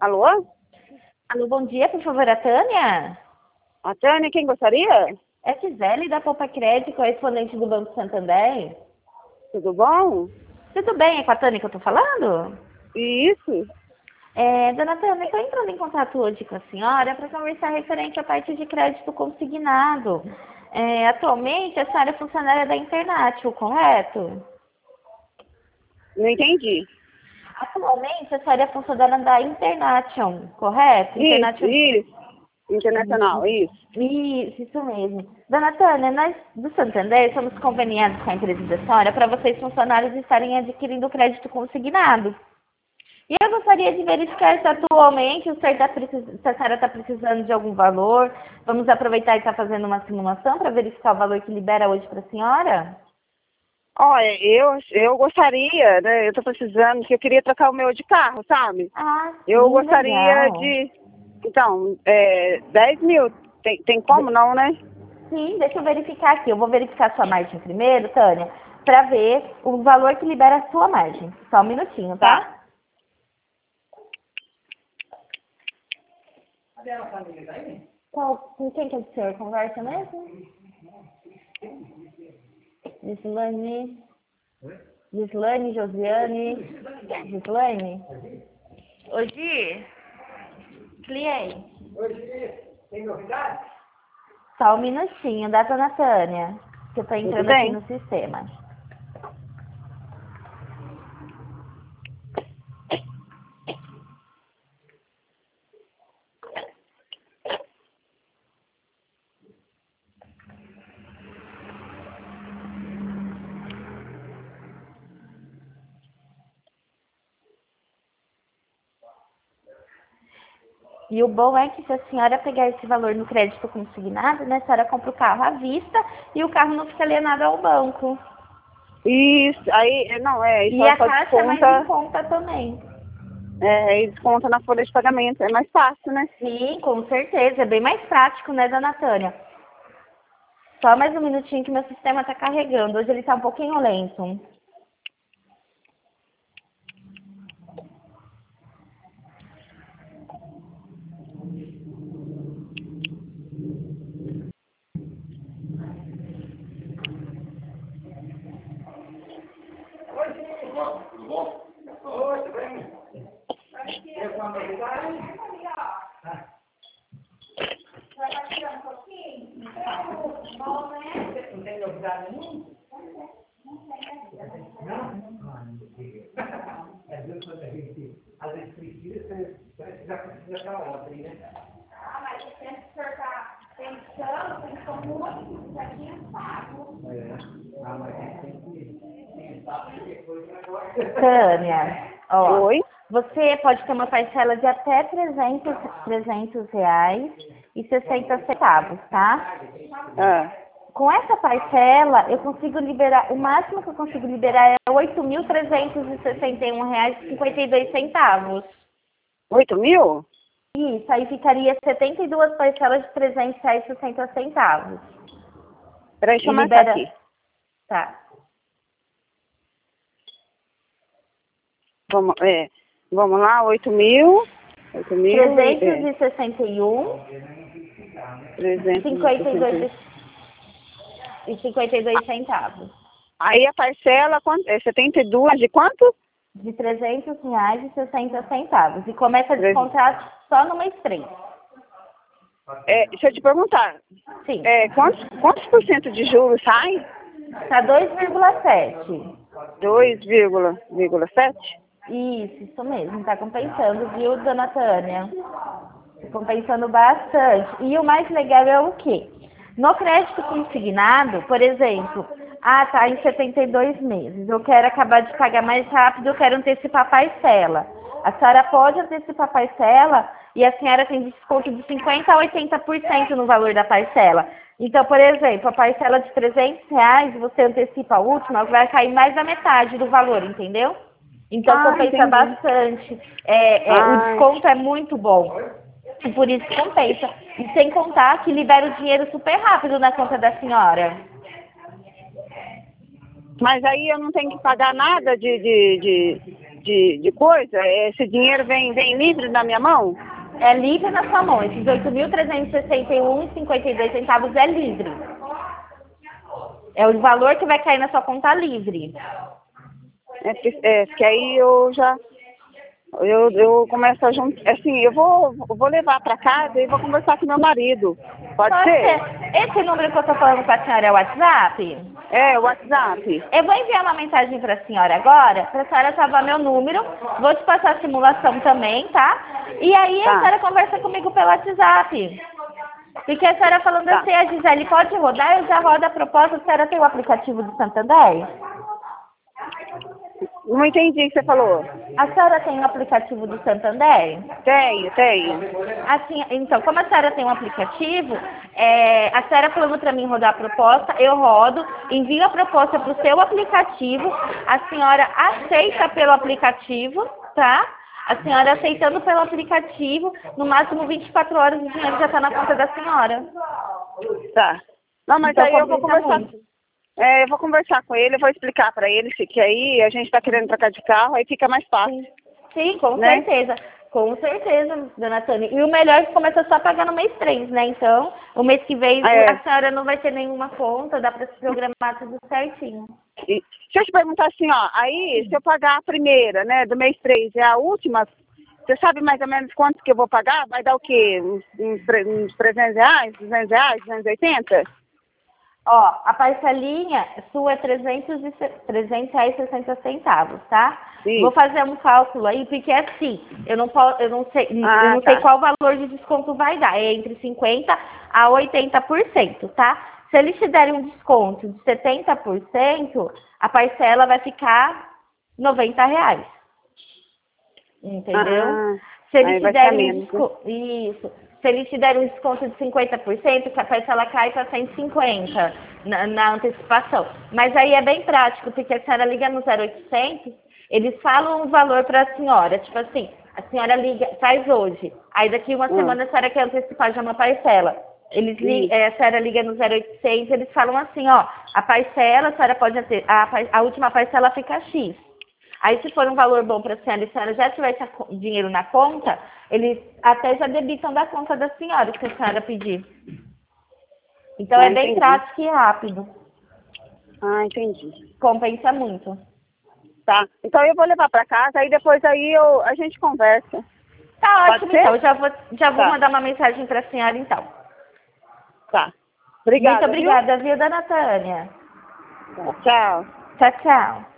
Alô? Alô, bom dia, por favor, a Tânia? A Tânia, quem gostaria? É Gisele da Poupa Crédito, correspondente do Banco Santander. Tudo bom? Tudo bem, é com a Tânia que eu tô falando? Isso? Dona Tânia, eu tô entrando em contato hoje com a senhora para conversar referente à parte de crédito consignado. Atualmente, a senhora é funcionária da International, correto? Não entendi. Atualmente, a senhora é funcionária da International, correto? Isso. Internacional, isso. Isso mesmo. Dona Tânia, nós do Santander somos conveniados com a empresa da senhora para vocês funcionários estarem adquirindo crédito consignado. E eu gostaria de verificar se atualmente se a senhora está precisando de algum valor. Vamos aproveitar e estar fazendo uma simulação para verificar o valor que libera hoje para a senhora? Olha, eu gostaria, né? Eu tô precisando, que eu queria trocar o meu de carro, sabe? Ah, Eu sim, gostaria legal. de. Então, 10 mil. Tem como não, né? Sim, deixa eu verificar aqui. Eu vou verificar sua margem primeiro, Tânia, para ver o valor que libera a sua margem. Só um minutinho, Tá. tá? Com quem que é o senhor conversa mesmo? Gislane, Josiane, Gislane. Hoje, cliente. Tem novidade? Só um minutinho, da Dona Tânia, que eu tô Tudo entrando aqui bem? no sistema. E o bom é que se a senhora pegar esse valor no crédito consignado, né, a senhora compra o carro à vista e o carro não fica alienado ao banco. Isso, aí, não, isso E a só taxa é mais em desconta, conta também. aí desconta na folha de pagamento, é mais fácil, né? Sim, com certeza. É bem mais prático, né, Dona Tânia? Só mais um minutinho que meu sistema está carregando. Hoje ele está um pouquinho lento. Tudo bom? Oi, tudo bem? Tem alguma novidade? Não tem novidade nenhuma? Não? É Deus quando a gente às vezes precisa, parece que já precisa estar ontem, né? Mas o tempo que o senhor está pensando, pensou muito, já tinha pago. Mas a gente tem que pensar porque coisa agora. Tânia, ó, Oi? você pode ter uma parcela de até R$ 300 e 60 centavos, tá? Ah. Com essa parcela, eu consigo liberar, o máximo que eu consigo liberar é R$ 8.361,52. 8 mil? Isso, aí ficaria 72 parcelas de R$ 300,60. Peraí, deixa E eu marcar libera, aqui. tá. Vamos lá, 8 mil. 8 mil e... 361 360. 52 centavos. Aí a parcela, quanto? 72 de quanto? De R$ 300,60. E começa a descontar só no mês 3. Deixa eu te perguntar. Sim. Quantos por cento de juros sai? Tá 2,7. 2,7? Isso mesmo. Tá compensando, viu, dona Tânia? Tá compensando bastante. E o mais legal é o quê? No crédito consignado, por exemplo, tá em 72 meses. Eu quero acabar de pagar mais rápido, eu quero antecipar a parcela. A senhora pode antecipar a parcela e a senhora tem desconto de 50% a 80% no valor da parcela. Então, por exemplo, a parcela de R$ 300, você antecipa a última, vai cair mais da metade do valor, entendeu? Então, compensa Entendi. bastante. O Ah, desconto é muito bom. E por isso compensa. E sem contar que libera o dinheiro super rápido na conta da senhora. mas aí eu não tenho que pagar nada de de coisa? Esse dinheiro vem livre na minha mão? É livre na sua mão. Esses 8.361,52 centavos é livre. É o valor que vai cair na sua conta livre. Porque aí eu começo a juntar, assim, eu vou levar para casa e vou conversar com meu marido. Pode ser? Esse número que eu estou falando com a senhora é o WhatsApp? É, o WhatsApp. Eu vou enviar uma mensagem para a senhora agora, para a senhora salvar meu número. Vou te passar a simulação também, tá? E aí a senhora conversa comigo pelo WhatsApp. Porque a senhora falando assim, a Gisele pode rodar, eu já rodo a proposta. A senhora tem o aplicativo do Santander? Não entendi o que você falou. A senhora tem o aplicativo do Santander? Tenho. Assim, então, como a senhora tem um aplicativo, a senhora falando para mim rodar a proposta, eu rodo, envio a proposta para o seu aplicativo, a senhora aceita pelo aplicativo, tá? A senhora aceitando pelo aplicativo, no máximo 24 horas o dinheiro já está na conta da senhora. Tá. Não, mas Então, aí eu vou conversar. muito. Eu vou conversar com ele, eu vou explicar para ele que aí a gente está querendo trocar de carro, aí fica mais fácil. Sim, com né? certeza. Com certeza, dona Tânia. E o melhor é que começa só a pagar no mês 3, né? Então, o mês que vem a senhora não vai ter nenhuma conta, dá para se programar tudo certinho. Deixa eu te perguntar assim, ó, aí se eu pagar a primeira, né, do mês 3 é a última, você sabe mais ou menos quanto que eu vou pagar? Vai dar o quê? Uns R$300, R$200, R$280? Ó, a parcelinha sua é R$300,60, tá? Isso. Vou fazer um cálculo aí, porque assim, eu não sei qual valor de desconto vai dar. É entre 50% a 80%, tá? Se eles te derem um desconto de 70%, a parcela vai ficar R$90. Entendeu? Se eles te derem Se eles te derem um desconto de 50%, a parcela cai para 150 na antecipação. Mas aí é bem prático, porque a senhora liga no 0800, eles falam um valor para a senhora. Tipo assim, a senhora liga, faz hoje. Aí daqui uma semana a senhora quer antecipar já uma parcela. A senhora liga no 0800, eles falam assim, ó, a parcela, a senhora pode ter, a última parcela fica X. Aí, se for um valor bom para a senhora e a senhora já tivesse dinheiro na conta, eles até já debitam da conta da senhora, se a senhora pedir. Então, é bem prático e rápido. Ah, entendi. Compensa muito. Tá. Então, eu vou levar para casa, aí depois aí a gente conversa. Tá ótimo, então. Já vou mandar uma mensagem para a senhora, então. Tá. Obrigada, muito obrigada, viu, dona Tânia? Tchau. Tchau, tchau.